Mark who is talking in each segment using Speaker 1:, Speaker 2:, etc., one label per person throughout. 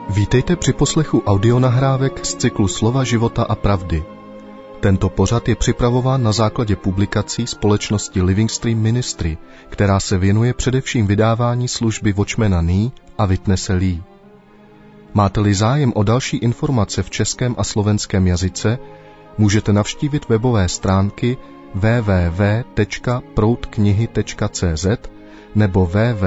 Speaker 1: Vítejte při poslechu audionahrávek z cyklu Slova života a pravdy. Tento pořad je připravován na základě publikací společnosti Living Stream Ministry, která se věnuje především vydávání služby Watchmana Nee a Witnesse Lee. Máte-li zájem o další informace v českém a slovenském jazyce, můžete navštívit webové stránky www.proudknihy.cz nebo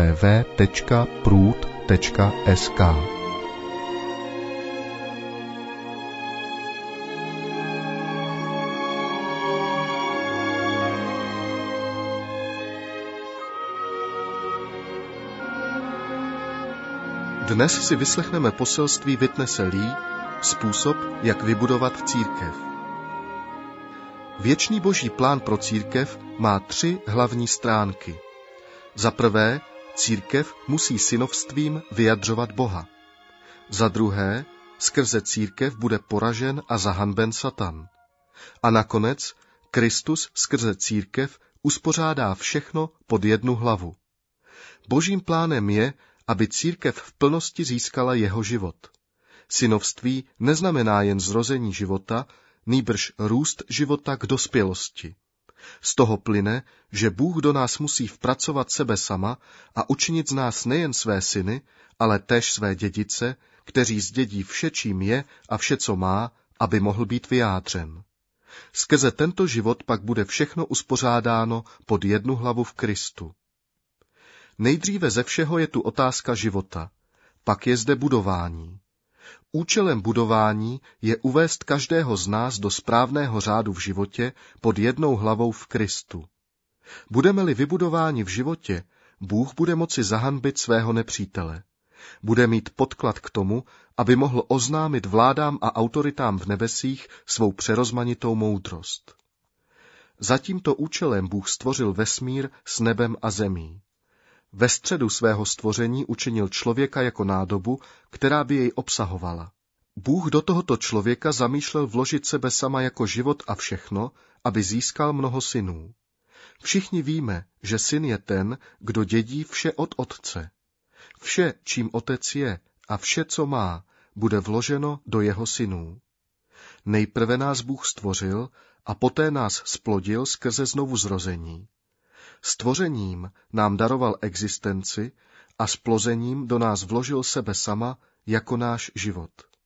Speaker 1: www.proud.sk. Dnes si vyslechneme poselství Witnesse Lee, způsob, jak vybudovat církev. Věčný boží plán pro církev má 3 hlavní stránky. Za prvé, církev musí synovstvím vyjadřovat Boha. Za druhé, skrze církev bude poražen a zahanben Satan. A nakonec, Kristus skrze církev uspořádá všechno pod jednu hlavu. Božím plánem je, aby církev v plnosti získala jeho život. Synovství neznamená jen zrození života, nýbrž růst života k dospělosti. Z toho plyne, že Bůh do nás musí vpracovat sebe sama a učinit z nás nejen své syny, ale též své dědice, kteří zdědí vše, čím je a vše, co má, aby mohl být vyjádřen. Skrze tento život pak bude všechno uspořádáno pod jednu hlavu v Kristu. Nejdříve ze všeho je tu otázka života, pak je zde budování. Účelem budování je uvést každého z nás do správného řádu v životě pod jednou hlavou v Kristu. Budeme-li vybudováni v životě, Bůh bude moci zahanbit svého nepřítele. Bude mít podklad k tomu, aby mohl oznámit vládám a autoritám v nebesích svou přerozmanitou moudrost. Za tímto účelem Bůh stvořil vesmír s nebem a zemí. Ve středu svého stvoření učinil člověka jako nádobu, která by jej obsahovala. Bůh do tohoto člověka zamýšlel vložit sebe sama jako život a všechno, aby získal mnoho synů. Všichni víme, že syn je ten, kdo dědí vše od otce. Vše, čím otec je a vše, co má, bude vloženo do jeho synů. Nejprve nás Bůh stvořil a poté nás splodil skrze znovuzrození. Stvořením nám daroval existenci a splozením do nás vložil sebe sama jako náš život.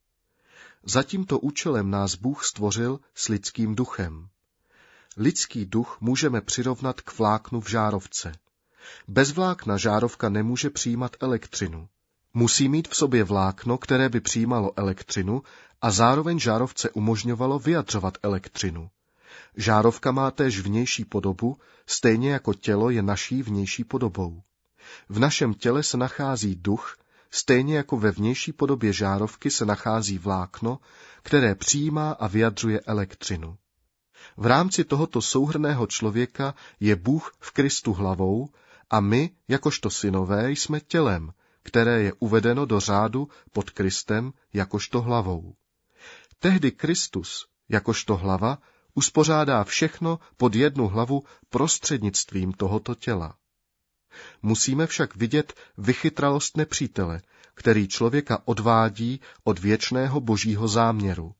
Speaker 1: Za tímto účelem nás Bůh stvořil s lidským duchem. Lidský duch můžeme přirovnat k vláknu v žárovce. Bez vlákna žárovka nemůže přijímat elektřinu. Musí mít v sobě vlákno, které by přijímalo elektřinu a zároveň žárovce umožňovalo vyjadřovat elektřinu. Žárovka má též vnější podobu, stejně jako tělo je naší vnější podobou. V našem těle se nachází duch, stejně jako ve vnější podobě žárovky se nachází vlákno, které přijímá a vyjadřuje elektřinu. V rámci tohoto souhrnného člověka je Bůh v Kristu hlavou a my, jakožto synové, jsme tělem, které je uvedeno do řádu pod Kristem jakožto hlavou. Tehdy Kristus, jakožto hlava, uspořádá všechno pod jednu hlavu prostřednictvím tohoto těla. Musíme však vidět vychytralost nepřítele, který člověka odvádí od věčného božího záměru.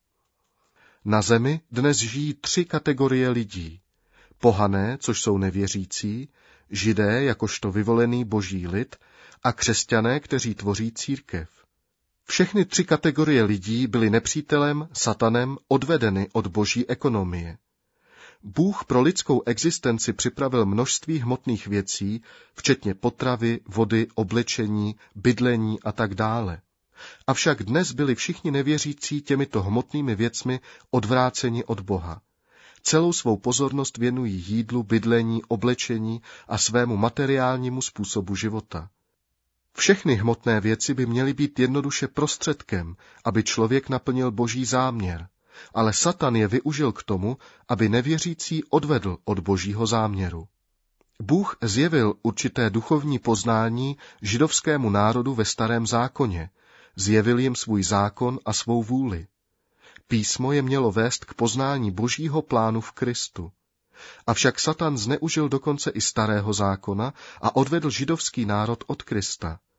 Speaker 1: Na zemi dnes žijí 3 kategorie lidí. Pohané, což jsou nevěřící, židé, jakožto vyvolený boží lid, a křesťané, kteří tvoří církev. Všechny 3 kategorie lidí byly nepřítelem, Satanem, odvedeny od boží ekonomie. Bůh pro lidskou existenci připravil množství hmotných věcí, včetně potravy, vody, oblečení, bydlení a tak dále. Avšak dnes byli všichni nevěřící těmito hmotnými věcmi odvráceni od Boha. Celou svou pozornost věnují jídlu, bydlení, oblečení a svému materiálnímu způsobu života. Všechny hmotné věci by měly být jednoduše prostředkem, aby člověk naplnil boží záměr, ale Satan je využil k tomu, aby nevěřící odvedl od božího záměru. Bůh zjevil určité duchovní poznání židovskému národu ve Starém zákoně, zjevil jim svůj zákon a svou vůli. Písmo je mělo vést k poznání božího plánu v Kristu. Avšak Satan zneužil dokonce i Starého zákona a odvedl židovský národ od Krista.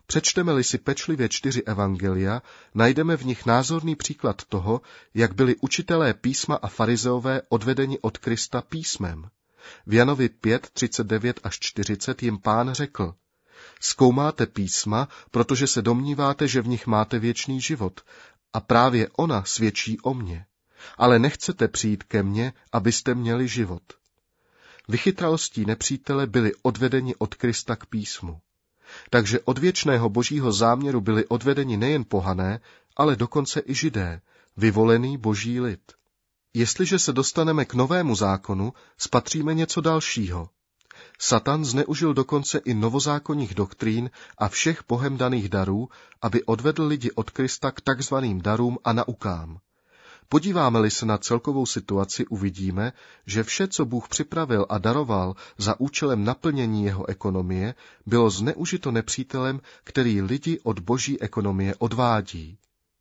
Speaker 1: Přečteme-li si pečlivě 4 evangelia, najdeme v nich názorný příklad toho, jak byli učitelé písma a farizeové odvedeni od Krista písmem. V Janovi 5:39 až 40 jim Pán řekl: Zkoumáte písma, protože se domníváte, že v nich máte věčný život, a právě ona svědčí o mně. Ale nechcete přijít ke mně, abyste měli život. Vychytralostí nepřítele byli odvedeni od Krista k písmu. Takže od věčného božího záměru byli odvedeni nejen pohané, ale dokonce i Židé, vyvolený boží lid. Jestliže se dostaneme k novému zákonu, spatříme něco dalšího. Satan zneužil dokonce i novozákonních doktrín a všech Bohem daných darů, aby odvedl lidi od Krista k takzvaným darům a naukám. Podíváme-li se na celkovou situaci, uvidíme, že vše, co Bůh připravil a daroval za účelem naplnění jeho ekonomie, bylo zneužito nepřítelem, který lidi od boží ekonomie odvádí.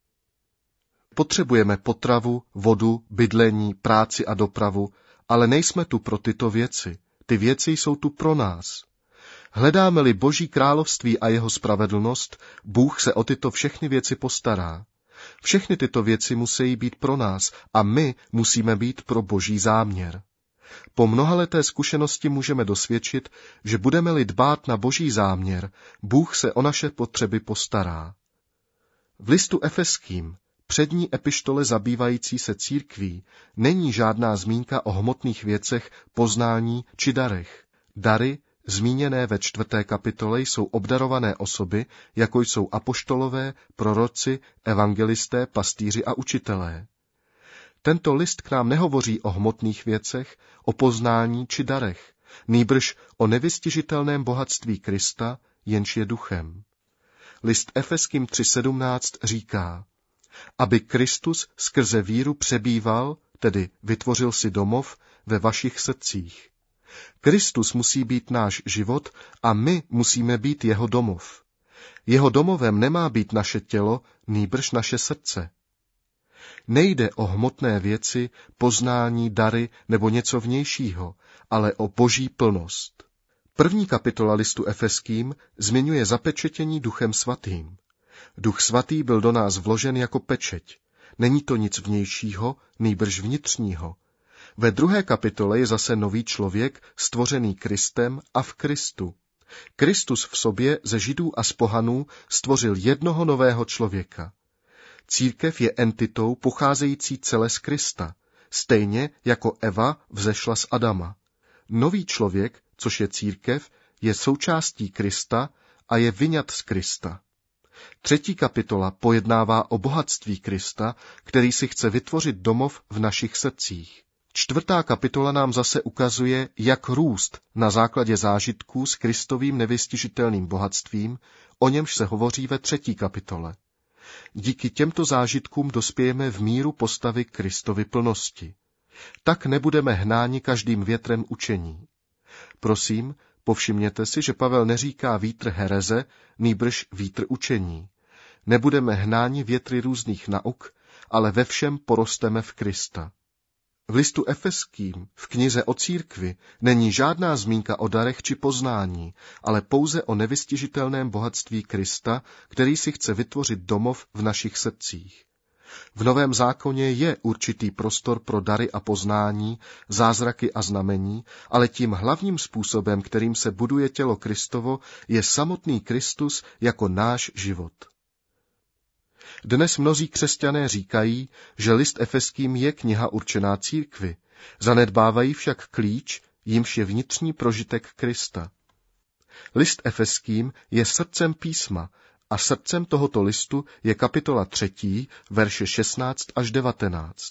Speaker 1: Potřebujeme potravu, vodu, bydlení, práci a dopravu, ale nejsme tu pro tyto věci. Ty věci jsou tu pro nás. Hledáme-li Boží království a jeho spravedlnost, Bůh se o tyto všechny věci postará. Všechny tyto věci musí být pro nás a my musíme být pro Boží záměr. Po mnohaleté zkušenosti můžeme dosvědčit, že budeme-li dbát na Boží záměr, Bůh se o naše potřeby postará. V listu Efeským, přední epištole zabývající se církví, není žádná zmínka o hmotných věcech, poznání či darech. Dary, zmíněné ve 4. kapitole, jsou obdarované osoby, jako jsou apoštolové, proroci, evangelisté, pastýři a učitelé. Tento list k nám nehovoří o hmotných věcech, o poznání či darech, nýbrž o nevystižitelném bohatství Krista, jenž je duchem. List Efeským 3:17 říká: aby Kristus skrze víru přebýval, tedy vytvořil si domov, ve vašich srdcích. Kristus musí být náš život a my musíme být jeho domov. Jeho domovem nemá být naše tělo, nýbrž naše srdce. Nejde o hmotné věci, poznání, dary nebo něco vnějšího, ale o boží plnost. 1. kapitola listu Efeským zmiňuje zapečetění Duchem svatým. Duch svatý byl do nás vložen jako pečeť. Není to nic vnějšího, nýbrž vnitřního. Ve 2. kapitole je zase nový člověk, stvořený Kristem a v Kristu. Kristus v sobě ze Židů a z pohanů stvořil jednoho nového člověka. Církev je entitou pocházející celé z Krista, stejně jako Eva vzešla z Adama. Nový člověk, což je církev, je součástí Krista a je vyňat z Krista. 3. kapitola pojednává o bohatství Krista, který si chce vytvořit domov v našich srdcích. 4. kapitola nám zase ukazuje, jak růst na základě zážitků s Kristovým nevystižitelným bohatstvím, o němž se hovoří ve 3. kapitole. Díky těmto zážitkům dospějeme v míru postavy Kristovy plnosti. Tak nebudeme hnáni každým větrem učení. Prosím, povšimněte si, že Pavel neříká vítr hereze, nýbrž vítr učení. Nebudeme hnáni větry různých nauk, ale ve všem porosteme v Krista. V listu Efeským, v knize o církvi, není žádná zmínka o darech či poznání, ale pouze o nevystižitelném bohatství Krista, který si chce vytvořit domov v našich srdcích. V Novém zákoně je určitý prostor pro dary a poznání, zázraky a znamení, ale tím hlavním způsobem, kterým se buduje tělo Kristovo, je samotný Kristus jako náš život. Dnes mnozí křesťané říkají, že list Efeským je kniha určená církvi, zanedbávají však klíč, jímž je vnitřní prožitek Krista. List Efeským je srdcem písma a srdcem tohoto listu je kapitola 3, verše 16 až 19.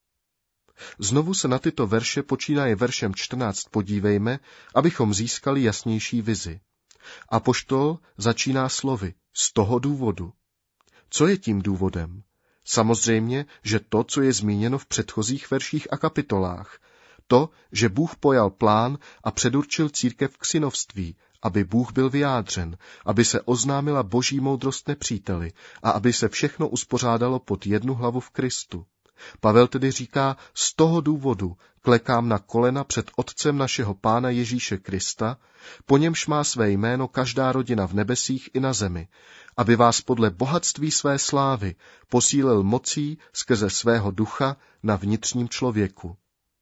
Speaker 1: Znovu se na tyto verše počínaje veršem 14 podívejme, abychom získali jasnější vizi. Apoštol začíná slovy z toho důvodu. Co je tím důvodem? Samozřejmě, že to, co je zmíněno v předchozích verších a kapitolách. To, že Bůh pojal plán a předurčil církev k synovství, aby Bůh byl vyjádřen, aby se oznámila boží moudrost nepříteli a aby se všechno uspořádalo pod jednu hlavu v Kristu. Pavel tedy říká, z toho důvodu klekám na kolena před Otcem našeho Pána Ježíše Krista, po němž má své jméno každá rodina v nebesích i na zemi, aby vás podle bohatství své slávy posílil mocí skrze svého ducha na vnitřním člověku.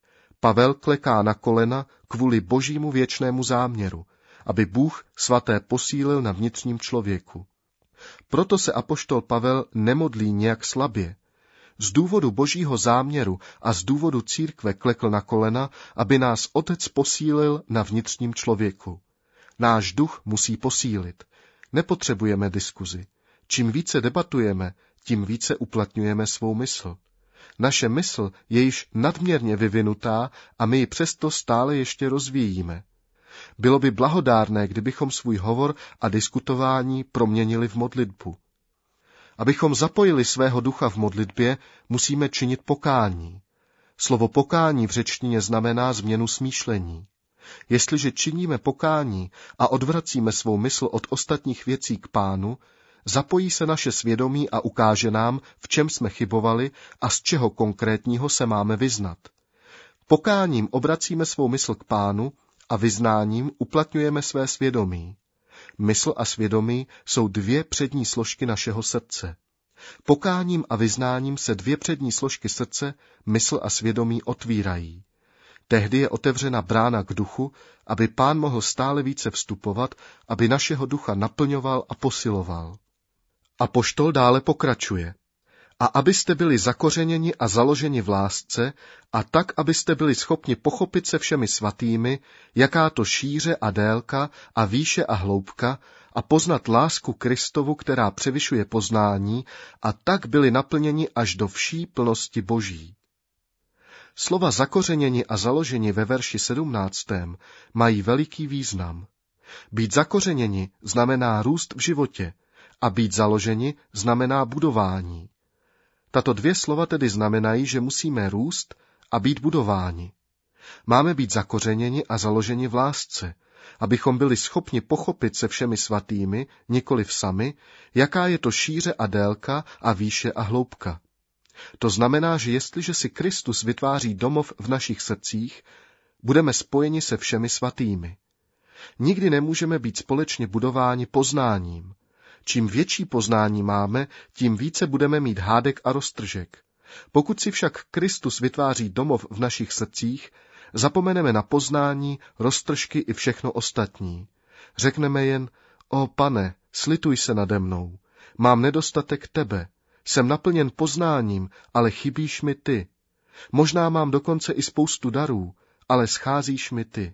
Speaker 1: Pavel kleká na kolena kvůli božímu věčnému záměru, aby Bůh svaté posílil na vnitřním člověku. Proto se apoštol Pavel nemodlí nějak slabě. Z důvodu božího záměru a z důvodu církve klekl na kolena, aby nás Otec posílil na vnitřním člověku. Náš duch musí posílit. Nepotřebujeme diskuzi. Čím více debatujeme, tím více uplatňujeme svou mysl. Naše mysl je již nadměrně vyvinutá a my ji přesto stále ještě rozvíjíme. Bylo by blahodárné, kdybychom svůj hovor a diskutování proměnili v modlitbu. Abychom zapojili svého ducha v modlitbě, musíme činit pokání. Slovo pokání v řečtině znamená změnu smýšlení. Jestliže činíme pokání a odvracíme svou mysl od ostatních věcí k Pánu, zapojí se naše svědomí a ukáže nám, v čem jsme chybovali a z čeho konkrétního se máme vyznat. Pokáním obracíme svou mysl k Pánu a vyznáním uplatňujeme své svědomí. Mysl a svědomí jsou dvě přední složky našeho srdce. Pokáním a vyznáním se dvě přední složky srdce, mysl a svědomí otvírají. Tehdy je otevřena brána k duchu, aby Pán mohl stále více vstupovat, aby našeho ducha naplňoval a posiloval. Apoštol dále pokračuje. A abyste byli zakořeněni a založeni v lásce, a tak, abyste byli schopni pochopit se všemi svatými, jaká to šíře a délka a výše a hloubka, a poznat lásku Kristovu, která převyšuje poznání, a tak byli naplněni až do vší plnosti Boží. Slova zakořeněni a založeni ve verši 17. mají veliký význam. Být zakořeněni znamená růst v životě a být založeni znamená budování. Tato dvě slova tedy znamenají, že musíme růst a být budováni. Máme být zakořeněni a založeni v lásce, abychom byli schopni pochopit se všemi svatými, nikoliv sami, jaká je to šíře a délka a výše a hloubka. To znamená, že jestliže si Kristus vytváří domov v našich srdcích, budeme spojeni se všemi svatými. Nikdy nemůžeme být společně budováni poznáním. Čím větší poznání máme, tím více budeme mít hádek a roztržek. Pokud si však Kristus vytváří domov v našich srdcích, zapomeneme na poznání, roztržky i všechno ostatní. Řekneme jen, o Pane, slituj se nade mnou, mám nedostatek tebe, jsem naplněn poznáním, ale chybíš mi ty. Možná mám dokonce i spoustu darů, ale scházíš mi ty.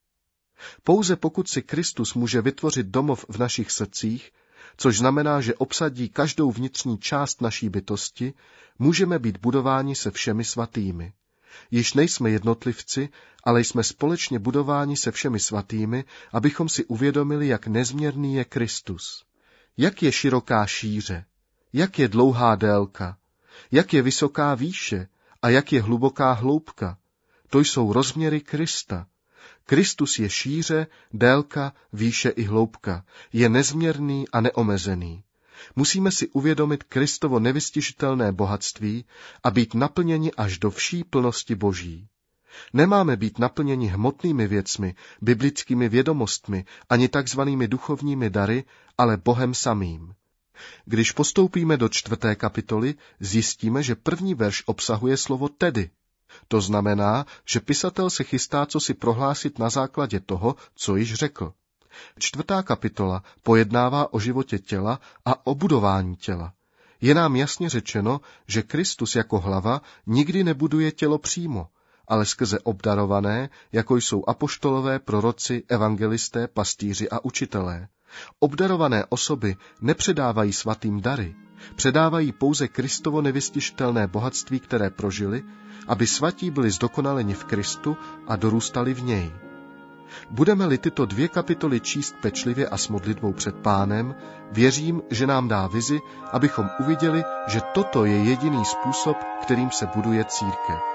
Speaker 1: Pouze pokud si Kristus může vytvořit domov v našich srdcích, což znamená, že obsadí každou vnitřní část naší bytosti, můžeme být budováni se všemi svatými. Již nejsme jednotlivci, ale jsme společně budováni se všemi svatými, abychom si uvědomili, jak nezměrný je Kristus. Jak je široká šíře, jak je dlouhá délka, jak je vysoká výše a jak je hluboká hloubka. To jsou rozměry Krista. Kristus je šíře, délka, výše i hloubka, je nezměrný a neomezený. Musíme si uvědomit Kristovo nevystižitelné bohatství a být naplněni až do vší plnosti Boží. Nemáme být naplněni hmotnými věcmi, biblickými vědomostmi ani takzvanými duchovními dary, ale Bohem samým. Když postoupíme do 4. kapitoly, zjistíme, že první verš obsahuje slovo tedy. To znamená, že pisatel se chystá cosi prohlásit na základě toho, co již řekl. 4. kapitola pojednává o životě těla a o budování těla. Je nám jasně řečeno, že Kristus jako hlava nikdy nebuduje tělo přímo, ale skrze obdarované, jako jsou apoštolové, proroci, evangelisté, pastýři a učitelé. Obdarované osoby nepředávají svatým dary, předávají pouze Kristovo nevystižitelné bohatství, které prožili, aby svatí byli zdokonaleni v Kristu a dorůstali v něj. Budeme-li tyto 2 kapitoly číst pečlivě a s modlitbou před Pánem, věřím, že nám dá vizi, abychom uviděli, že toto je jediný způsob, kterým se buduje církev.